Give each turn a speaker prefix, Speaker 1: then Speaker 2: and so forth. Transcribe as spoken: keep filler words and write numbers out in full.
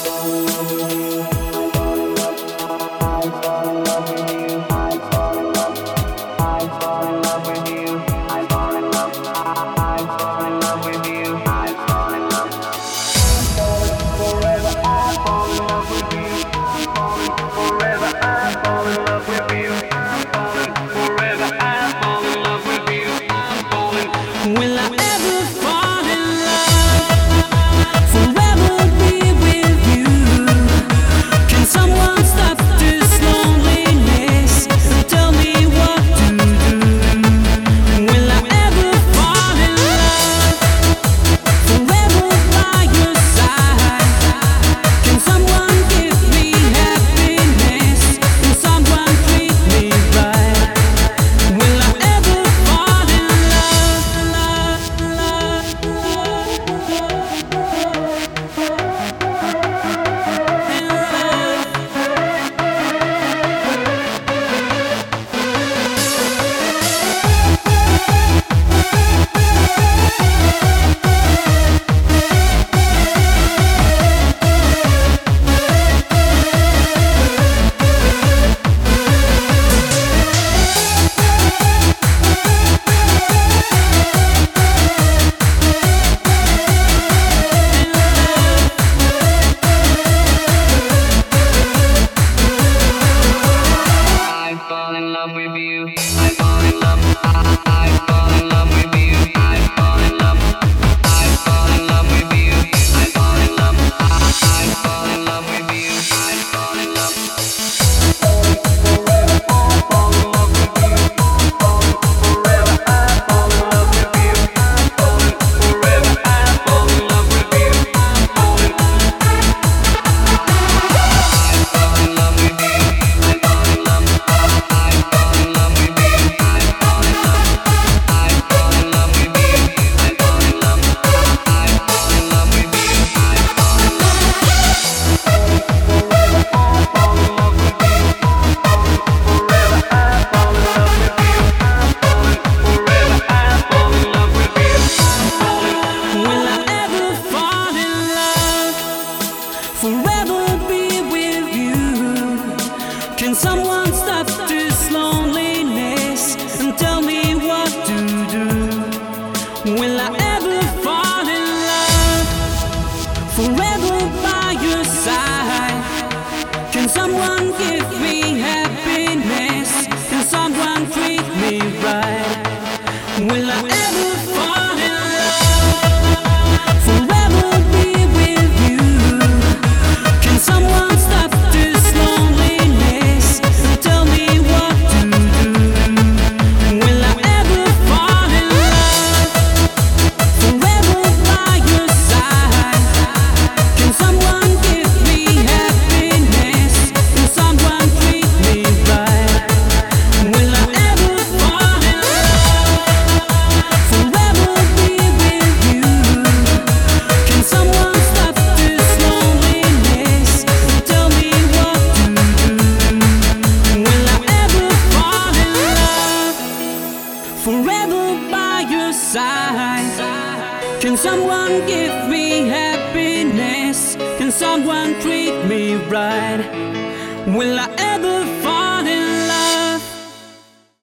Speaker 1: Can someone stop this loneliness and tell me what to do? Will I ever fall in love forever by your side? Can someone give me happiness? Can someone treat me right? Will I ever fall in love forever be with you? Can someone stop this loneliness and tell me what to do? Will I ever fall in love forever by your side? Can someone give me happiness? Can someone treat me right? Will I ever fall in love forever be with you? Can someone stop this loneliness and tell me what to do? Will I ever fall in love forever by your side? Can someone give me happiness? Can someone treat me right? Will I ever